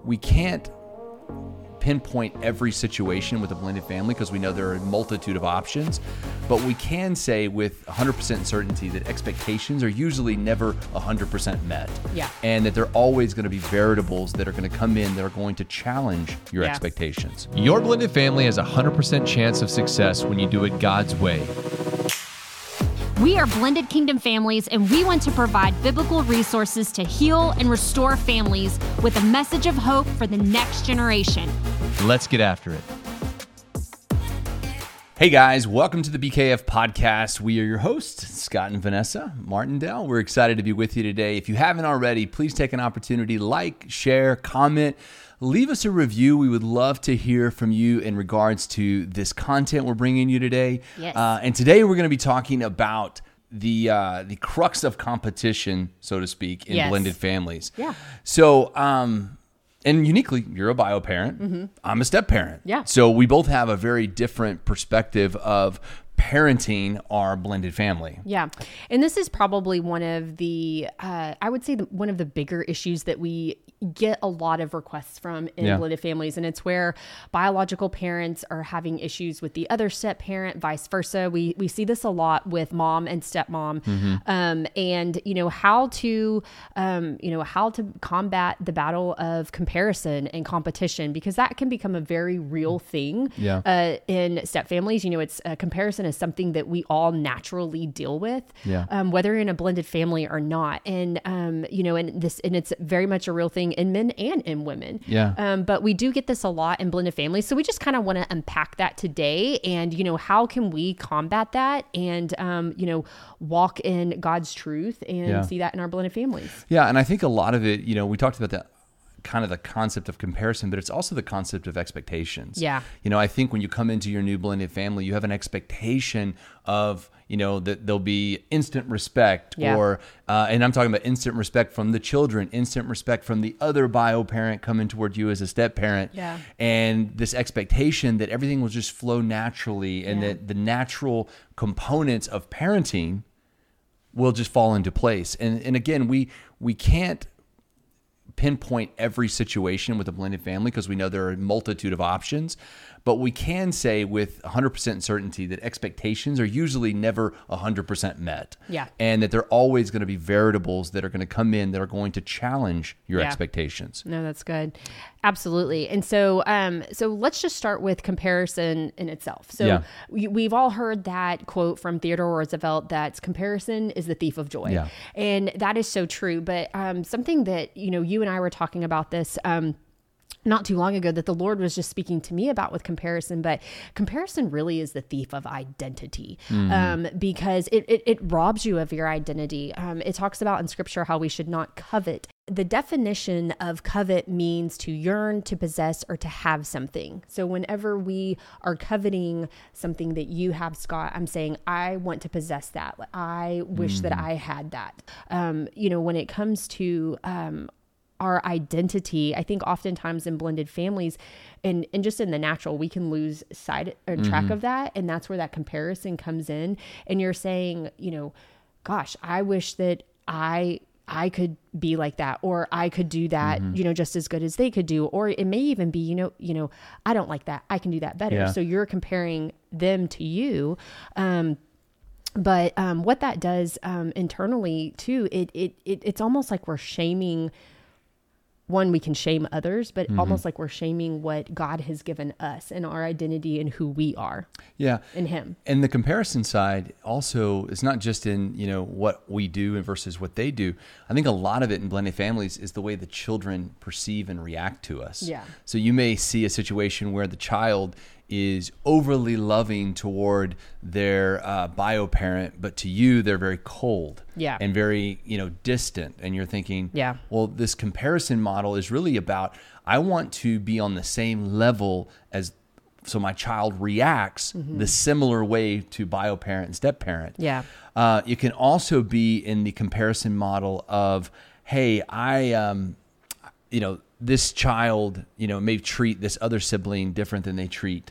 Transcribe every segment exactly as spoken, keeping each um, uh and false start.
we can't pinpoint every situation with a blended family because we know there are a multitude of options, but we can say with one hundred percent certainty that expectations are usually never one hundred percent met. Yeah. And that there are always going to be variables that are going to come in that are going to challenge your Yes. expectations. Your blended family has a one hundred percent chance of success when you do it God's way. We are Blended Kingdom Families, and we want to provide biblical resources to heal and restore families with a message of hope for the next generation. Let's get after it. Hey guys, welcome to the B K F podcast. We are your hosts, Scott and Vanessa Martindale. We're excited to be with you today. If you haven't already, please take an opportunity, like, share, comment, leave us a review. We would love to hear from you in regards to this content we're bringing you today. Yes. Uh, and today we're going to be talking about the uh, the crux of competition, so to speak, in Yes. blended families. Yeah. So, um, and uniquely, you're a bio parent. Mm-hmm. I'm a step parent. Yeah. So we both have a very different perspective of parenting our blended family. Yeah. And this is probably one of the, uh, I would say the, one of the bigger issues that we get a lot of requests from in Yeah. blended families. And it's where biological parents are having issues with the other step parent, vice versa. We, we see this a lot with mom and stepmom. Mm-hmm. Um, and, you know, how to, um, you know, how to combat the battle of comparison and competition, because that can become a very real thing. Yeah. Uh, in step families, you know, it's uh, comparison is something that we all naturally deal with, Yeah. um, whether in a blended family or not. And, um, you know, and this, and it's very much a real thing in men and in women. Yeah. Um, but we do get this a lot in blended families. So we just kind of want to unpack that today and, you know, how can we combat that and, um, you know, walk in God's truth and Yeah. see that in our blended families. Yeah. And I think a lot of it, you know, we talked about that kind of the concept of comparison, but it's also the concept of expectations. Yeah. You know, I think when you come into your new blended family, you have an expectation of, you know, that there'll be instant respect Yeah. or, uh, and I'm talking about instant respect from the children, instant respect from the other bio parent coming toward you as a step parent. Yeah. And this expectation that everything will just flow naturally and Yeah. that the natural components of parenting will just fall into place. And, and again, we, we can't pinpoint every situation with a blended family because we know there are a multitude of options, but we can say with one hundred percent certainty that expectations are usually never one hundred percent met. Yeah. And that there are always going to be variables that are going to come in that are going to challenge your Yeah. expectations. No, that's good. Absolutely. And so, um, so let's just start with comparison in itself. So Yeah. we, we've all heard that quote from Theodore Roosevelt that comparison is the thief of joy. Yeah. And that is so true. But, um, something that, you know, you and I were talking about this, um, not too long ago that the Lord was just speaking to me about with comparison, but comparison really is the thief of identity, Mm-hmm. um, because it, it, it robs you of your identity. Um, it talks about in scripture how we should not covet. The definition of covet means to yearn, to possess, or to have something. So whenever we are coveting something that you have, Scott, I'm saying, I want to possess that. I wish that I had that. Um, you know, when it comes to, um, our identity, I think oftentimes in blended families and, and just in the natural, we can lose sight or track Mm-hmm. of that. And that's where that comparison comes in. And you're saying, you know, gosh, I wish that I, I could be like that, or I could do that, Mm-hmm. you know, just as good as they could do. Or it may even be, you know, you know, I don't like that. I can do that better. Yeah. So you're comparing them to you. Um, but um, what that does um, internally too, it, it, it it's almost like we're shaming. One, we can shame others, but Mm-hmm. almost like we're shaming what God has given us and our identity and who we are Yeah. in Him. And the comparison side also is not just in, you know, what we do versus what they do. I think a lot of it in blended families is the way the children perceive and react to us. Yeah. So you may see a situation where the child is overly loving toward their uh, bio parent, but to you, they're very cold Yeah. and very, you know, distant. And you're thinking, Yeah. well, this comparison model is really about, I want to be on the same level as, so my child reacts the similar way to bio parent and step parent. Yeah. Uh, it can also be in the comparison model of, hey, I, um, you know, this child, you know, may treat this other sibling different than they treat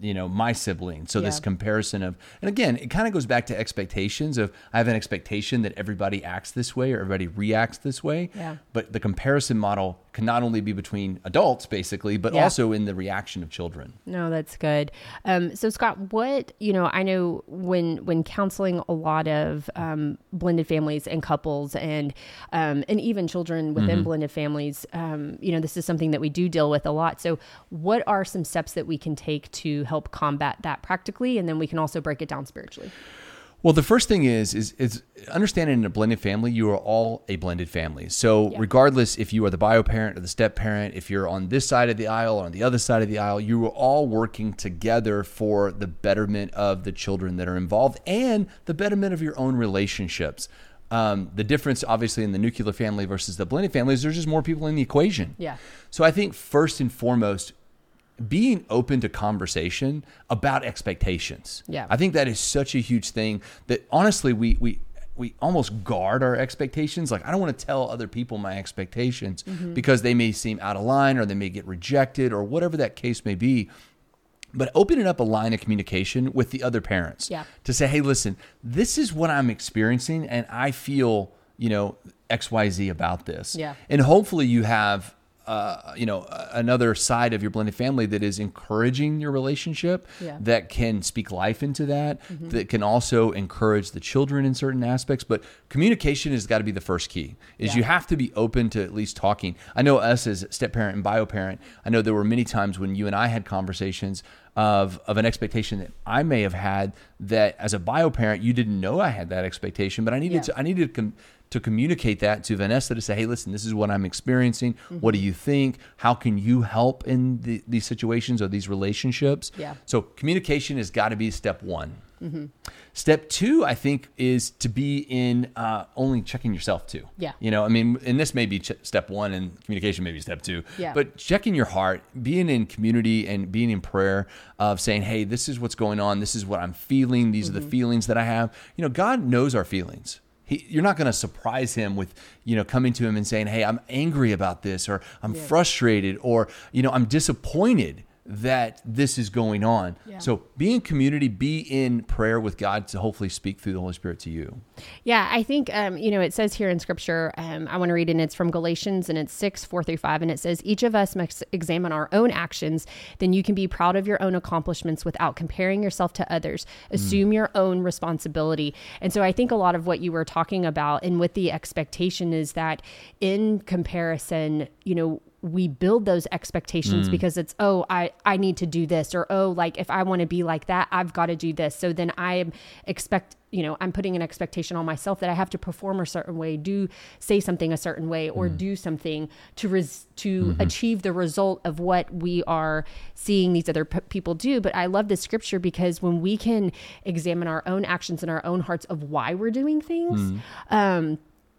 you know, my sibling. So Yeah. this comparison of, and again, it kind of goes back to expectations of, I have an expectation that everybody acts this way or everybody reacts this way. Yeah. But the comparison model can not only be between adults basically, but Yeah. also in the reaction of children. No, that's good. Um, so Scott, what, you know, I know when, when counseling a lot of, um, blended families and couples and, um, and even children within Mm-hmm. blended families, um, you know, this is something that we do deal with a lot. So what are some steps that we can take to help combat that practically? And then we can also break it down spiritually. Well, the first thing is, is, is understanding in a blended family, you are all a blended family. So Yeah. regardless if you are the bio parent or the step parent, if you're on this side of the aisle or on the other side of the aisle, you are all working together for the betterment of the children that are involved and the betterment of your own relationships. Um, the difference, obviously, in the nuclear family versus the blended family is there's just more people in the equation. Yeah. So I think first and foremost, being open to conversation about expectations. Yeah. I think that is such a huge thing that honestly, we, we, we almost guard our expectations. Like, I don't want to tell other people my expectations Mm-hmm. because they may seem out of line or they may get rejected or whatever that case may be. But opening up a line of communication with the other parents Yeah. to say, hey, listen, this is what I'm experiencing and I feel, you know, X Y Z about this. Yeah. And hopefully you have, uh, you know, another side of your blended family that is encouraging your relationship, Yeah. that can speak life into that, that can also encourage the children in certain aspects. But communication has got to be the first key, is Yeah. you have to be open to at least talking. I know us as step parent and bio parent, I know there were many times when you and I had conversations of, of an expectation that I may have had that as a bio parent, you didn't know I had that expectation, but I needed Yeah. to, I needed to com- to communicate that to Vanessa to say, hey, listen, this is what I'm experiencing. Mm-hmm. What do you think? How can you help in the, these situations or these relationships? Yeah. So communication has got to be step one. Step two, I think, is to be in uh, only checking yourself too. Yeah. You know, I mean, and this may be ch- step one and communication may be step two. Yeah. But checking your heart, being in community and being in prayer of saying, hey, this is what's going on. This is what I'm feeling. These are the feelings that I have. You know, God knows our feelings. He, you're not going to surprise him with, you know, coming to him and saying, hey, I'm angry about this, or I'm frustrated, or, you know, I'm disappointed that this is going on. Yeah. So be in community, be in prayer with God to hopefully speak through the Holy Spirit to you. Yeah, I think, um, you know, it says here in scripture, um, I want to read it, and it's from Galatians, and it's six, four through five. And it says, each of us must examine our own actions. Then you can be proud of your own accomplishments without comparing yourself to others. Assume mm. your own responsibility. And so I think a lot of what you were talking about, and with the expectation, is that in comparison, you know, we build those expectations mm. because it's, oh, I, I need to do this, or, oh, like if I want to be like that, I've got to do this. So then I expect, you know, I'm putting an expectation on myself that I have to perform a certain way, do say something a certain way, or mm. do something to res- to mm-hmm. achieve the result of what we are seeing these other p- people do. But I love this scripture because when we can examine our own actions and our own hearts of why we're doing things, mm. um,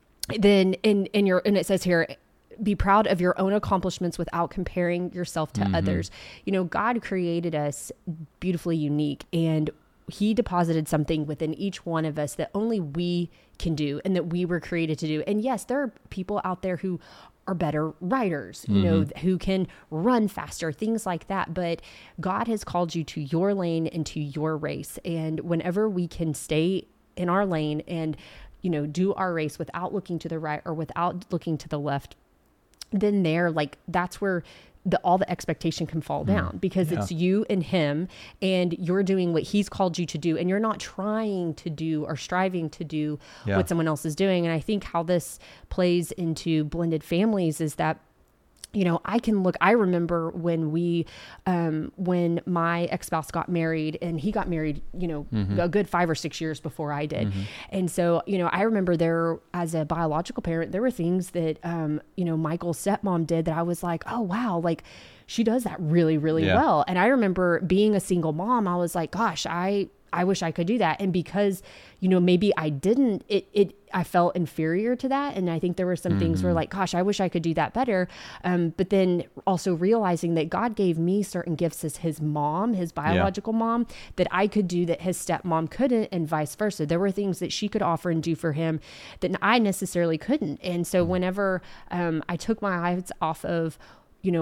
then in, in your, and it says here, be proud of your own accomplishments without comparing yourself to mm-hmm. others. You know, God created us beautifully unique, and he deposited something within each one of us that only we can do and that we were created to do. And yes, there are people out there who are better writers, you mm-hmm. know, who can run faster, things like that. But God has called you to your lane and to your race. And whenever we can stay in our lane and, you know, do our race without looking to the right or without looking to the left, then there, like, that's where the, all the expectation can fall down, because yeah. it's you and him, and you're doing what he's called you to do, and you're not trying to do or striving to do yeah. what someone else is doing. And I think how this plays into blended families is that, you know, I can look, I remember when we, um, when my ex-spouse got married, and he got married, you know, mm-hmm. a good five or six years before I did. Mm-hmm. And so, you know, I remember there, as a biological parent, there were things that, um, you know, Michael's stepmom did that I was like, oh, wow, like she does that really, really yeah. well. And I remember being a single mom, I was like, gosh, I, I wish I could do that. And because, you know, maybe I didn't, it, it, I felt inferior to that. And I think there were some mm-hmm. things where like, gosh, I wish I could do that better. Um, but then also realizing that God gave me certain gifts as his mom, his biological yeah. mom, that I could do that his stepmom couldn't, and vice versa. There were things that she could offer and do for him that I necessarily couldn't. And so whenever um, I took my eyes off of, you know,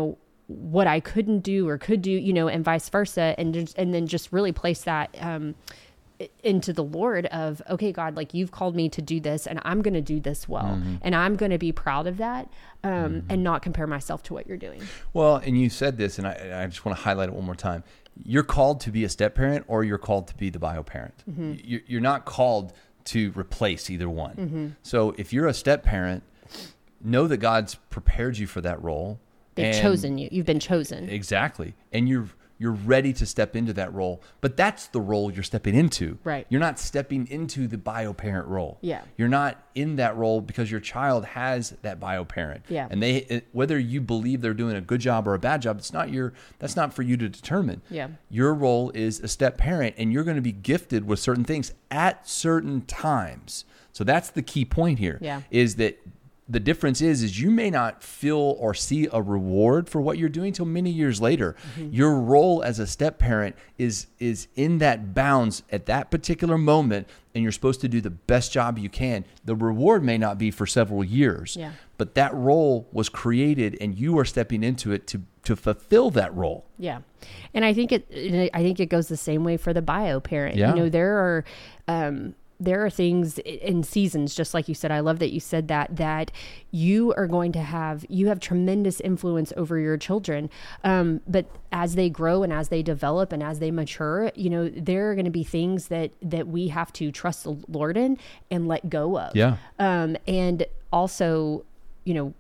what I couldn't do or could do, you know, and vice versa. And just, and then just really place that, um, into the Lord of, okay, God, like you've called me to do this and I'm going to do this well. Mm-hmm. And I'm going to be proud of that, um, mm-hmm. and not compare myself to what you're doing. Well, and you said this, and I, I just want to highlight it one more time. You're called to be a step parent, or you're called to be the bio parent. Mm-hmm. You're, you're not called to replace either one. Mm-hmm. So if you're a step parent, know that God's prepared you for that role. They've chosen you. You've been chosen. Exactly. And you're you're ready to step into that role. But that's the role you're stepping into. Right. You're not stepping into the bio parent role. Yeah. You're not in that role because your child has that bio parent. Yeah. And they it, whether you believe they're doing a good job or a bad job, it's not your that's not for you to determine. Yeah. Your role is a step parent, and you're going to be gifted with certain things at certain times. So that's the key point here. Yeah. Is that the difference is, is you may not feel or see a reward for what you're doing till many years later. Mm-hmm. Your role as a step parent is is in that bounds at that particular moment, and you're supposed to do the best job you can. The reward may not be for several years, yeah. but that role was created, and you are stepping into it to to fulfill that role. Yeah, and I think it. I think it goes the same way for the bio parent. Yeah. You know, there are. Um, There are things in seasons, just like you said, I love that you said that, that you are going to have, you have tremendous influence over your children. Um, but as they grow and as they develop and as they mature, you know, there are going to be things that, that we have to trust the Lord in and let go of. Yeah. Um, and also, you know,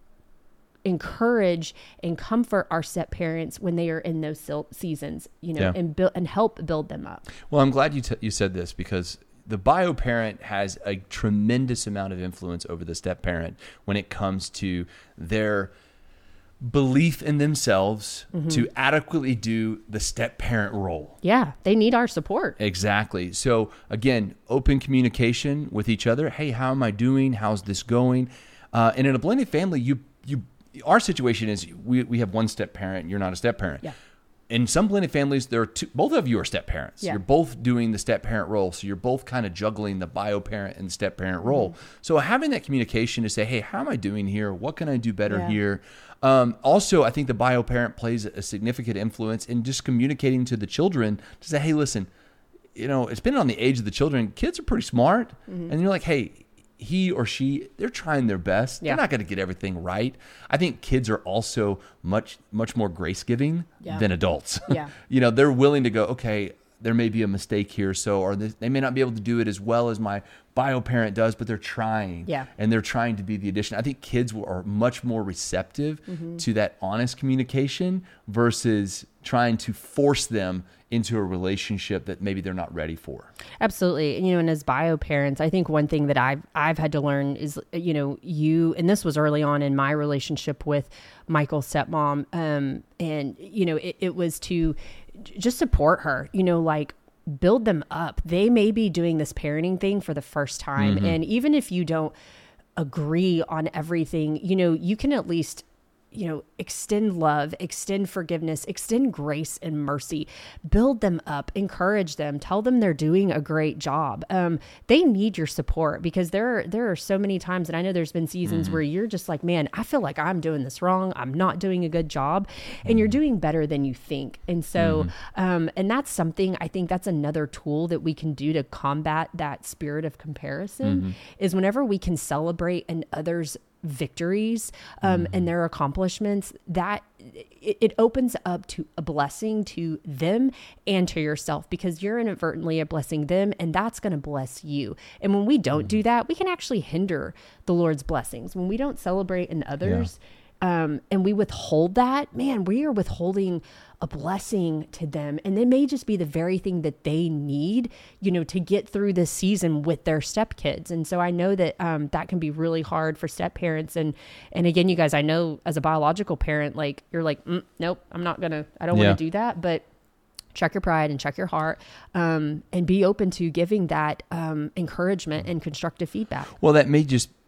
encourage and comfort our step parents when they are in those seasons, you know, Yeah. and build and help build them up. Well, I'm glad you t- you said this, because the bio parent has a tremendous amount of influence over the step parent when it comes to their belief in themselves mm-hmm. to adequately do the step parent role. Yeah, they need our support. Exactly. So again, open communication with each other. Hey, how am I doing? How's this going? Uh, and in a blended family, you you our situation is we we have one step parent. You're not a step parent. Yeah. In some blended families, there are two, both of you are step parents. Yeah. You're both doing the step parent role. So you're both kind of juggling the bio parent and step parent role. Mm-hmm. So having that communication to say, hey, how am I doing here? What can I do better yeah. here? Um, also, I think the bio parent plays a significant influence in just communicating to the children to say, hey, listen, you know, it's been on the age of the children. Kids are pretty smart. Mm-hmm. And you're like, hey, he or she, they're trying their best. Yeah. They're not going to get everything right. I think kids are also much, much more grace-giving yeah. than adults. Yeah. You know, they're willing to go, okay, there may be a mistake here. So, or this, they may not be able to do it as well as my bio parent does, but they're trying. Yeah. And they're trying to be the addition. I think kids are much more receptive mm-hmm. to that honest communication versus trying to force them into a relationship that maybe they're not ready for. Absolutely. And, you know, and as bio parents, I think one thing that I've, I've had to learn is, you know, you, and this was early on in my relationship with Michael's stepmom. Um, and, you know, it, it was to just support her, you know, like build them up. They may be doing this parenting thing for the first time. Mm-hmm. And even if you don't agree on everything, you know, you can at least, you know, extend love, extend forgiveness, extend grace and mercy, build them up, encourage them, tell them they're doing a great job. Um, they need your support, because there are, there are so many times, and I know there's been seasons mm-hmm. where you're just like, man, I feel like I'm doing this wrong. I'm not doing a good job, and mm-hmm. you're doing better than you think. And so, mm-hmm. um, and that's something, I think that's another tool that we can do to combat that spirit of comparison mm-hmm. is whenever we can celebrate an other's victories um, mm-hmm. and their accomplishments, that it, it opens up to a blessing to them and to yourself, because you're inadvertently blessing them, and that's going to bless you. And when we don't mm-hmm. do that, we can actually hinder the Lord's blessings. When we don't celebrate in others yeah. um, and we withhold that, man, we are withholding a blessing to them. And they may just be the very thing that they need, you know, to get through this season with their stepkids. And so I know that um, that can be really hard for step parents. And, and again, you guys, I know as a biological parent, like you're like, mm, nope, I'm not going to, I don't yeah. want to do that. But check your pride and check your heart, um, and be open to giving that um, encouragement and constructive feedback. Well, that may just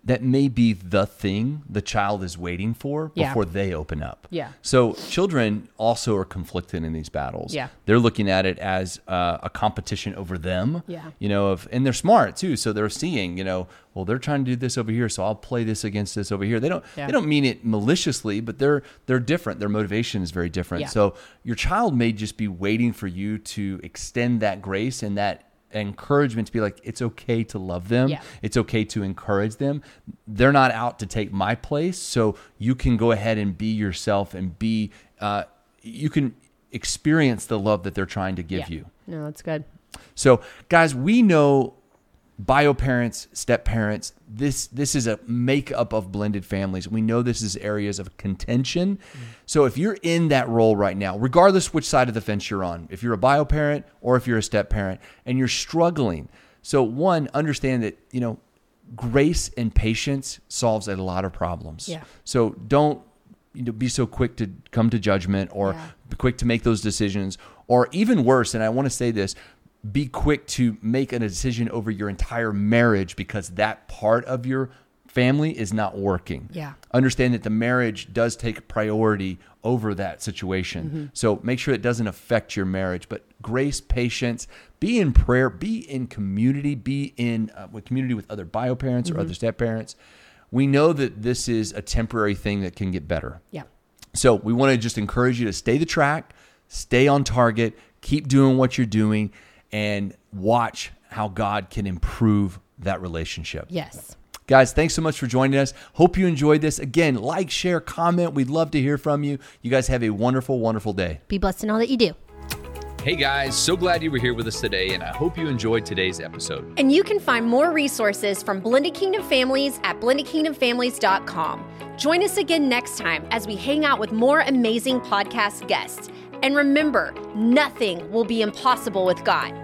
that may be the thing the child is waiting for Yeah. before they open up. Yeah. So children also are conflicted in these battles. Yeah. They're looking at it as uh, a competition over them. Yeah. You know, of, and they're smart too. So they're seeing, you know, well, they're trying to do this over here, so I'll play this against this over here. They don't Yeah. they don't mean it maliciously, but they're they're different. Their motivation is very different. Yeah. So your child may just be waiting for you to extend that grace and that encouragement to be like, it's okay to love them. Yeah. It's okay to encourage them. They're not out to take my place. So you can go ahead and be yourself and be, uh, you can experience the love that they're trying to give Yeah. you. No, that's good. So guys, we know bio parents, step parents, this, this is a makeup of blended families. We know this is areas of contention. Mm. So if you're in that role right now, regardless which side of the fence you're on, if you're a bio parent or if you're a step parent and you're struggling. So one, understand that, you know, grace and patience solves a lot of problems. Yeah. So don't, you know, be so quick to come to judgment or Yeah. be quick to make those decisions, or even worse. And I want to say this, be quick to make a decision over your entire marriage because that part of your family is not working. Yeah. Understand that the marriage does take priority over that situation. Mm-hmm. So make sure it doesn't affect your marriage, but grace, patience, be in prayer, be in community, be in uh, with community with other bio parents Mm-hmm. or other step parents. We know that this is a temporary thing that can get better. Yeah. So we want to just encourage you to stay the track, stay on target, keep doing what you're doing, and watch how God can improve that relationship. Yes. Guys, thanks so much for joining us. Hope you enjoyed this. Again, like, share, comment. We'd love to hear from you. You guys have a wonderful, wonderful day. Be blessed in all that you do. Hey guys, so glad you were here with us today, and I hope you enjoyed today's episode. And you can find more resources from Blended Kingdom Families at blended kingdom families dot com. Join us again next time as we hang out with more amazing podcast guests. And remember, nothing will be impossible with God.